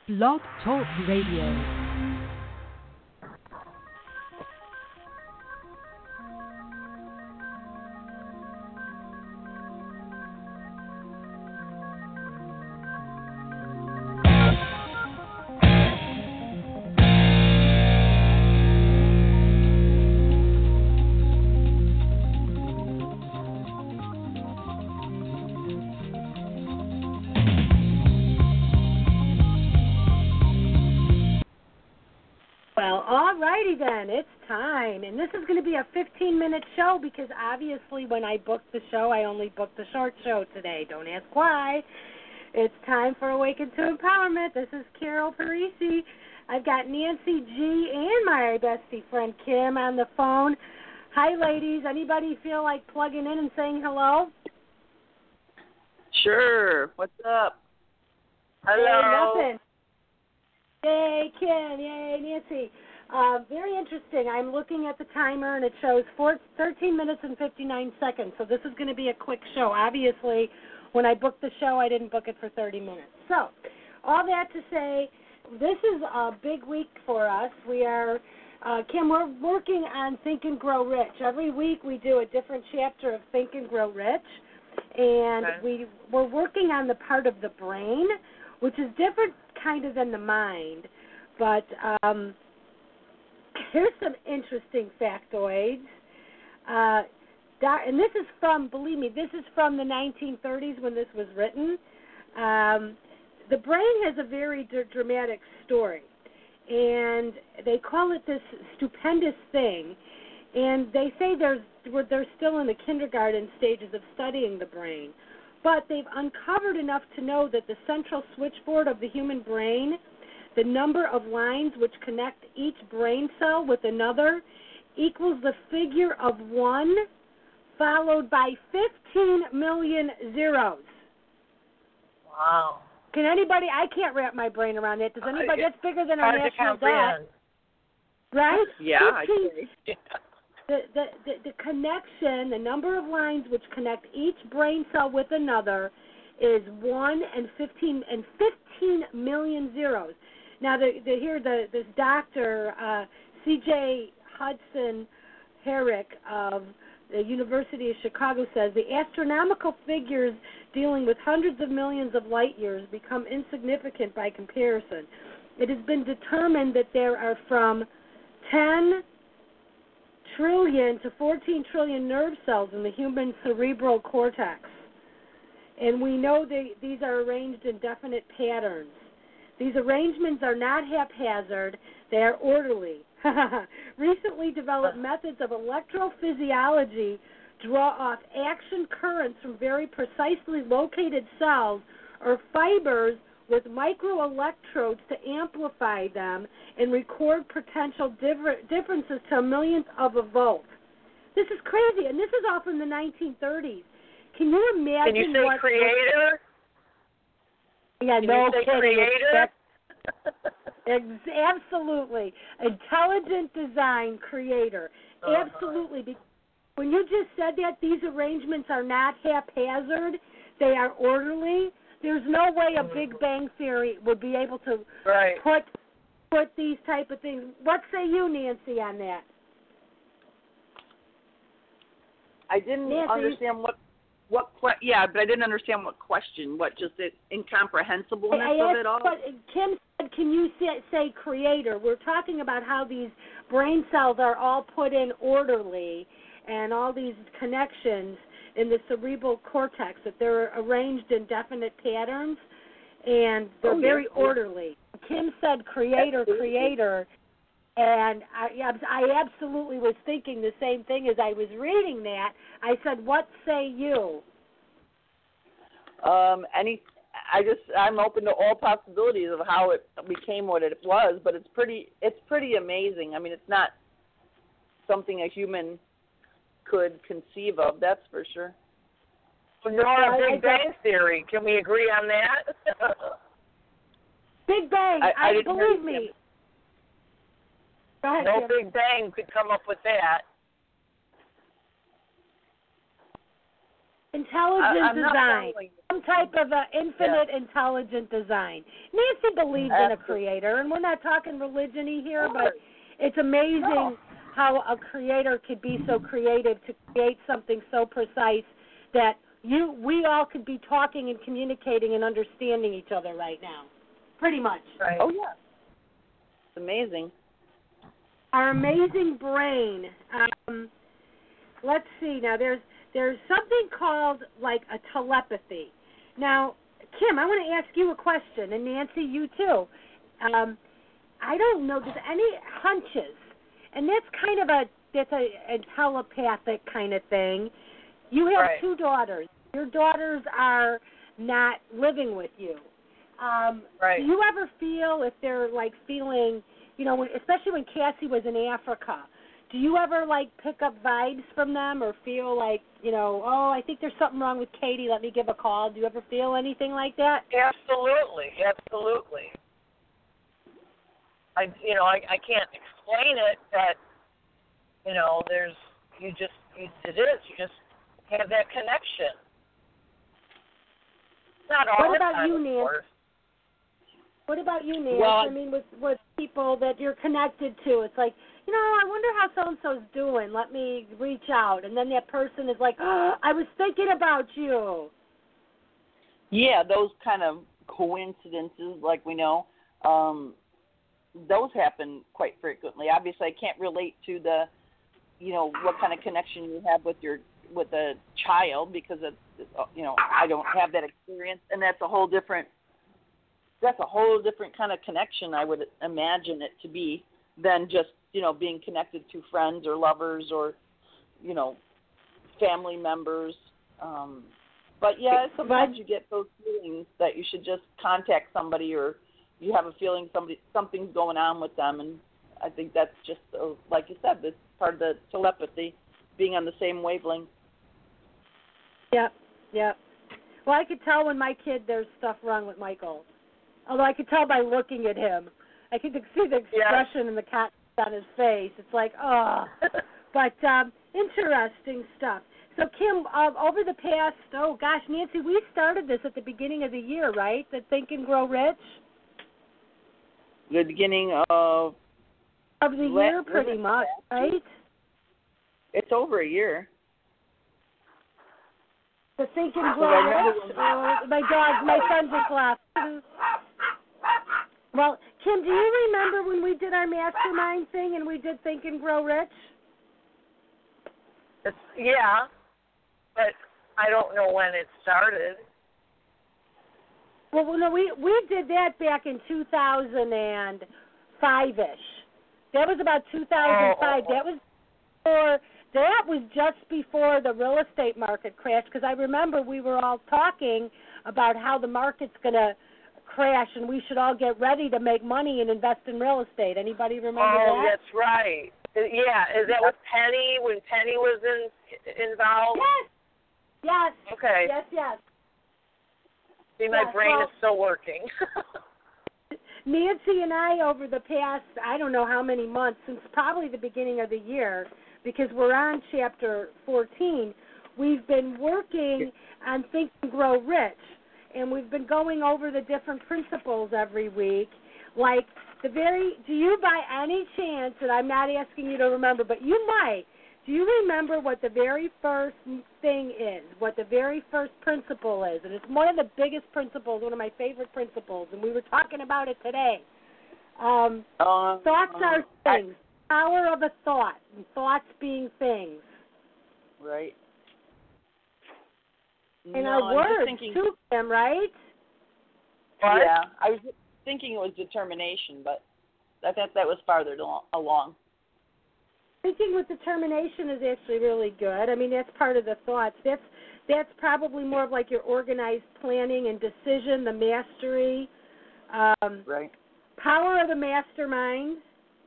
Blog Talk Radio. Then it's time, and this is going to be a 15-minute show because obviously when I booked the show, I only booked the short show today. Don't ask why. It's time for Awaken to Empowerment. This is Carol Parisi. I've got Nancy G. and my bestie friend Kim on the phone. Hi, ladies. Anybody feel like plugging in and saying hello? Sure. What's up? Hello. Hey, nothing. Yay, Kim. Yay, Nancy. Very interesting. I'm looking at the timer, and it shows 13 minutes and 59 seconds. So this is going to be a quick show. Obviously, when I booked the show, I didn't book it for 30 minutes. So all that to say, this is a big week for us. We are, Kim, we're working on Think and Grow Rich. Every week we do a different chapter of Think and Grow Rich, and we're working on the part of the brain, which is different kind of than the mind, but here's some interesting factoids. And this is from, believe me, this is from the 1930s when this was written. The brain has a very dramatic story, and they call it this stupendous thing. And they say they're still in the kindergarten stages of studying the brain. But they've uncovered enough to know that the central switchboard of the human brain, the number of lines which connect each brain cell with another, equals the figure of 1 followed by 15 million zeros. Wow. Can anybody, I can't wrap my brain around it. Does anybody, that's bigger than our national debt. Right? Yeah, 15, the connection, the number of lines which connect each brain cell with another is 1 and 15 million zeros. Now, this doctor, C.J. Hudson Herrick of the University of Chicago says the astronomical figures dealing with hundreds of millions of light years become insignificant by comparison. It has been determined that there are from 10 trillion to 14 trillion nerve cells in the human cerebral cortex. And we know these are arranged in definite patterns. These arrangements are not haphazard, they are orderly. Recently developed methods of electrophysiology draw off action currents from very precisely located cells or fibers with microelectrodes to amplify them and record potential differences to a millionth of a volt. This is crazy, and this is all from the 1930s. Can you imagine? Can you say creator? Yeah, no kidding. Creator? Absolutely. Intelligent design creator. Absolutely. When you just said that these arrangements are not haphazard, they are orderly, there's no way a Big Bang Theory would be able to put these type of things. What say you, Nancy, on that? I didn't understand but I didn't understand what question. What, just the incomprehensibleness of it all? But Kim said, can you say creator? We're talking about how these brain cells are all put in orderly and all these connections in the cerebral cortex, that they're arranged in definite patterns, and they're very orderly. Kim said creator, and I absolutely was thinking the same thing as I was reading that. I said, what say you? I'm open to all possibilities of how it became what it was, but it's pretty amazing. I mean, it's not something a human could conceive of, that's for sure. Nora, Big Bang Theory. Can we agree on that? Big Bang, I believe me. Go ahead, no Kim. Big Bang could come up with that. Intelligent I'm not design. following. Some type of infinite intelligent design. Nancy believes in a creator, and we're not talking religion-y here, but it's amazing how a creator could be so creative to create something so precise that we all could be talking and communicating and understanding each other right now. Pretty much. Right. Oh, yeah. It's amazing. Our amazing brain. Let's see. Now, there's something called like a telepathy. Now, Kim, I want to ask you a question, and Nancy, you too. I don't know. Does any hunches? And that's kind of a telepathic kind of thing. You have Right. 2 daughters. Your daughters are not living with you. Right. Do you ever feel if they're like feeling, especially when Cassie was in Africa, do you ever like pick up vibes from them or feel like, oh, I think there's something wrong with Katie, let me give a call? Do you ever feel anything like that? Absolutely. I can't explain it, but you just have that connection. Not all What the about time, you, of Nancy? course. What about you, Nancy? Well, I mean, with people that you're connected to, it's like, I wonder how so-and-so's doing. Let me reach out. And then that person is like, oh, I was thinking about you. Yeah, those kind of coincidences, like we know, those happen quite frequently. Obviously, I can't relate to the, what kind of connection you have with a child because I don't have that experience, and that's a whole different kind of connection. I would imagine it to be than just being connected to friends or lovers or family members. But yeah, sometimes you get those feelings that you should just contact somebody, or you have a feeling something's going on with them, and I think that's just like you said, that's part of the telepathy, being on the same wavelength. Yep. Well, I could tell when my kid, there's stuff wrong with Michael. Although I could tell by looking at him. I could see the expression in the cat on his face. It's like, oh. But interesting stuff. So, Kim, over the past, Nancy, we started this at the beginning of the year, right? The Think and Grow Rich? The beginning of the year, pretty much, right? It's over a year. The Think and Grow Rich? My son just left. Well, Kim, do you remember when we did our mastermind thing and we did Think and Grow Rich? Yeah, but I don't know when it started. Well, no, we did that back in 2005-ish. That was about 2005. That was just before the real estate market crashed, because I remember we were all talking about how the market's going to crash and we should all get ready to make money and invest in real estate. Anybody remember that? Oh, that's right. Yeah, is that with Penny, when Penny was involved? Yes. Okay. Yes. See, my brain is still working. Nancy and I, over the past, I don't know how many months, since probably the beginning of the year, because we're on chapter 14, we've been working on Think and Grow Rich, and we've been going over the different principles every week. Like, do you by any chance, and I'm not asking you to remember, but you might, do you remember what the very first thing is, what the very first principle is? And it's one of the biggest principles, one of my favorite principles, and we were talking about it today. Thoughts are things. Power of a thought, and thoughts being things. Right. And our words, too, Kim, right? What? Yeah, I was thinking it was determination, but I thought that was farther along. Thinking with determination is actually really good. I mean, that's part of the thoughts. That's probably more of like your organized planning and decision, the mastery. Right. Power of the mastermind.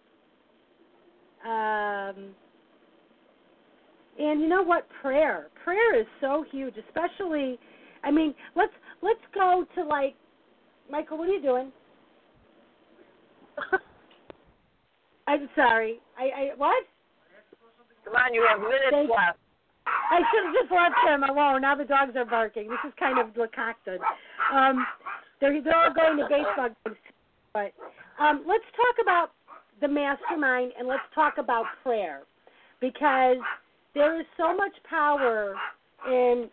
And you know what? Prayer is so huge, especially. I mean, let's go to like Michael. What are you doing? I'm sorry. I what? Come on, you have minutes left. I should have just left them alone. Now the dogs are barking. This is kind of concocted. They're all going to baseball games. But let's talk about the mastermind and let's talk about prayer, because there is so much power in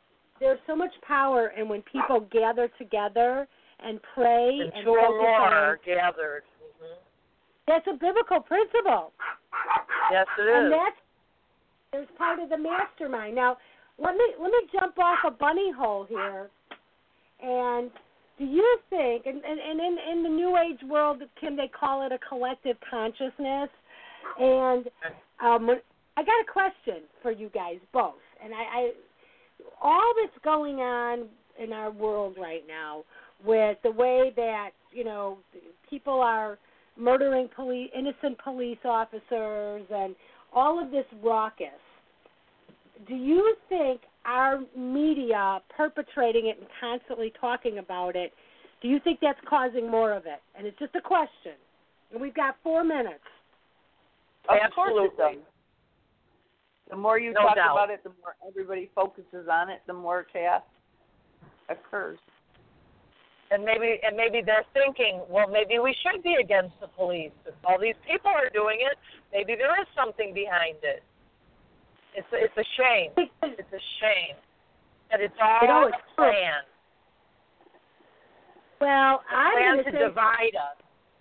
when people gather together and pray and and two or focus more on. are gathered. That's a biblical principle. Yes, it And is. there's part of the mastermind. Now, let me jump off a bunny hole here. And do you think, and in the New Age world, Kim, they call it a collective consciousness. And I got a question for you guys both. And I all that's going on in our world right now with the way that, people are murdering innocent police officers and all of this raucous, do you think our media perpetrating it and constantly talking about it, do you think that's causing more of it? And it's just a question. And we've got 4 minutes. Of course it does. Absolutely. The more you No talk doubt. about it, the more everybody focuses on it, the more chaos occurs. And maybe they're thinking, well, maybe we should be against the police. If all these people are doing it, maybe there is something behind it. It's a shame. It's a shame. And it's all a plan. Well, I'm plan going to say, divide us.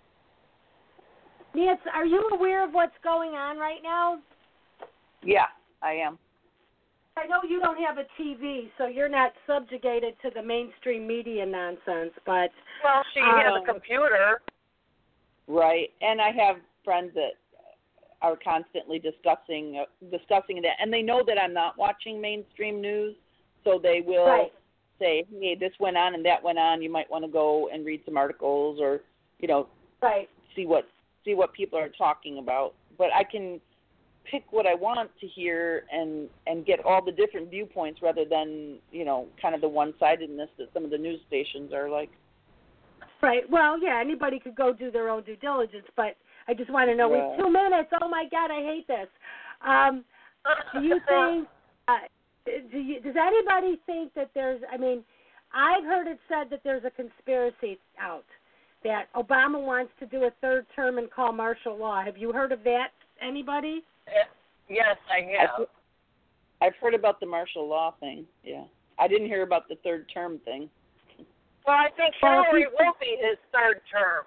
Nancy, are you aware of what's going on right now? Yeah, I am. I know you don't have a TV, so you're not subjugated to the mainstream media nonsense, but... Well, she has a computer. Right, and I have friends that are constantly discussing that, and they know that I'm not watching mainstream news, so they will say, hey, this went on and that went on, you might want to go and read some articles or, see what people are talking about. But I can pick what I want to hear and get all the different viewpoints rather than, kind of the one-sidedness that some of the news stations are like. Right. Well, yeah, anybody could go do their own due diligence, but I just want to know, we have 2 minutes. Oh, my God, I hate this. Do you think, does anybody think that there's, I've heard it said that there's a conspiracy out, that Obama wants to do a third term and call martial law. Have you heard of that, anybody? Yes, I have. I've heard about the martial law thing, yeah. I didn't hear about the third term thing. Well, I think Hillary will be his third term.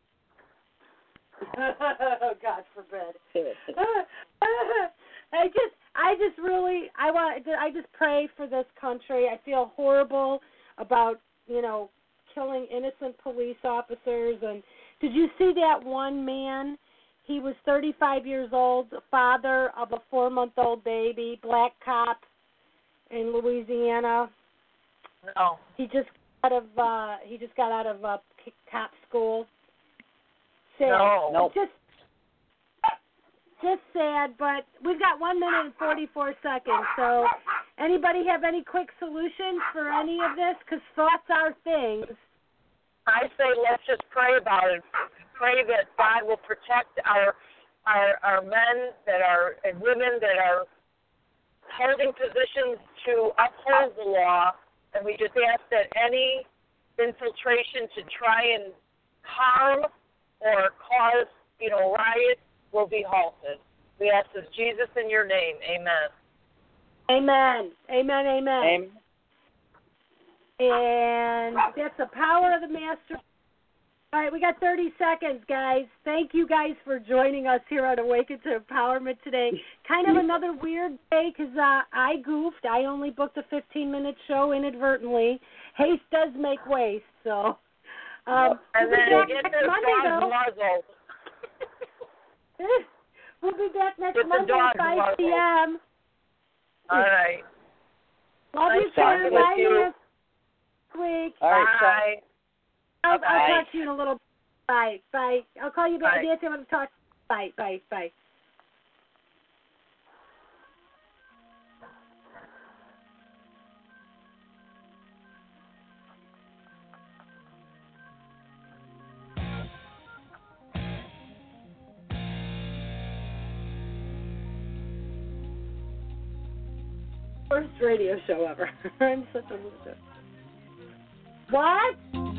Oh, God forbid. I just pray for this country. I feel horrible about, killing innocent police officers. And did you see that one man? He was 35 years old, father of a 4-month-old baby, black cop in Louisiana. No. He just got out of cop school. Sad. No. Just sad, but we've got 1 minute and 44 seconds. So, anybody have any quick solutions for any of this? Because thoughts are things. I say let's just pray about it. Pray that God will protect our men that are and women that are holding positions to uphold the law, and we just ask that any infiltration to try and harm or cause, riots will be halted. We ask this, Jesus, in your name. Amen. Amen. Amen. Amen. Amen. And that's the power of the master. All right, we got 30 seconds, guys. Thank you guys for joining us here on Awaken to Empowerment today. Kind of another weird day because I goofed. I only booked a 15-minute show inadvertently. Haste does make waste, so. And we'll then be get back this next Monday, dog though. muzzled. We'll be back next Get the Monday dog at 5 muzzled. p.m. All right. Love Nice you, Karen. talking with Bye you. next week. All right, Bye. I'll Bye. talk to you in a little bit. Bye. Bye. I'll call you back. Bye. Nancy, I'm going to talk. Bye. Bye. Bye. Worst radio show ever. I'm such a loser. What?